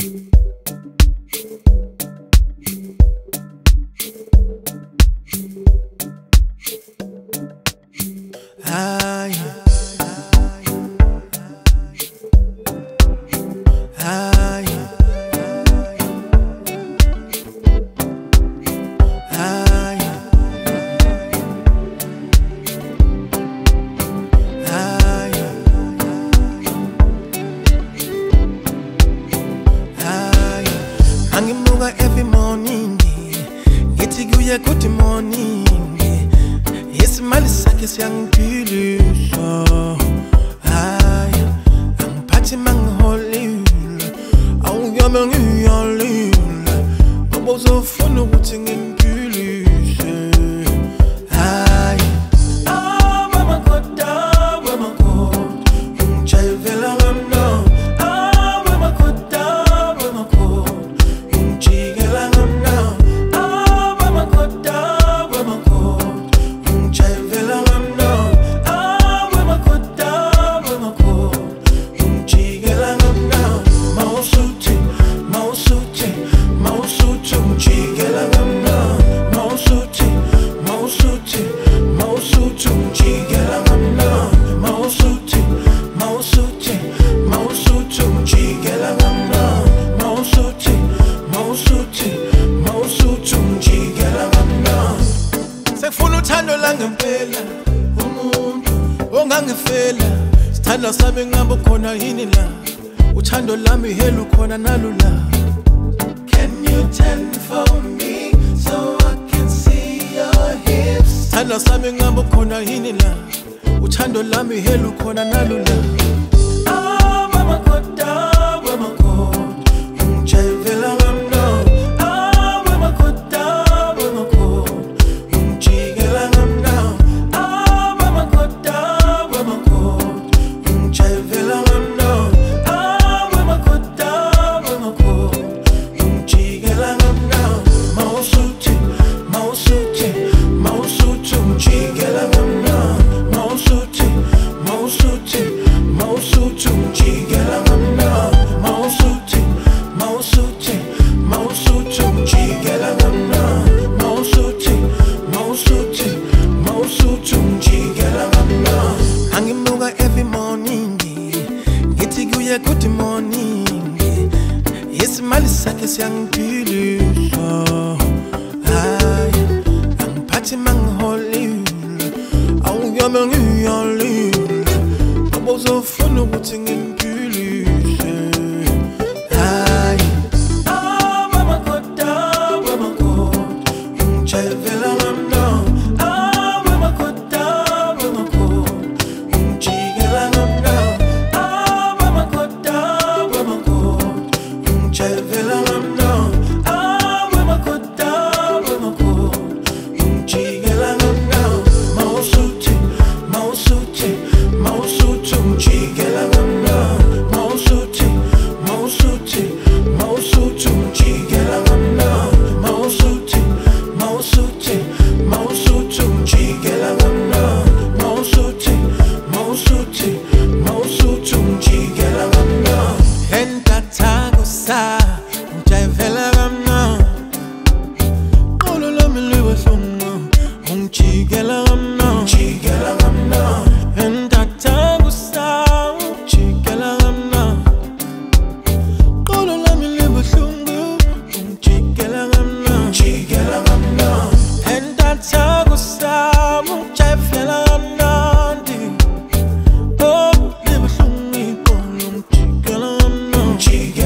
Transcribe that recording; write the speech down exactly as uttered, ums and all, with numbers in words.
Every morning, get to you good morning. Yes, my sack is young Pulu. So, I am Patty Man Holly. Oh, you're my only. I was a fun of whatting in Pulu. I am my god, where my god, um, Chavella, I'm no. Uthando lami ngempela umuntu ongangifela sithanda sami ngabo khona yini la uthando lami hela ukhona nalula. Can you tend for me so I can see your hips? Sithanda sami ngabo khona yini la uthando lami hela ukhona nalula. Ah mama koda mama koda ungijayivela ngamno. Ah mama koda mama koda every morning, get to you good morning. Yes, my sack is young Pulu. So, I am Patty Man Holly. Oh, you're my only. I was a fun of whatting in Pulu. I am Mama Koda, Mama Koda, um, Chavella, I'm no. She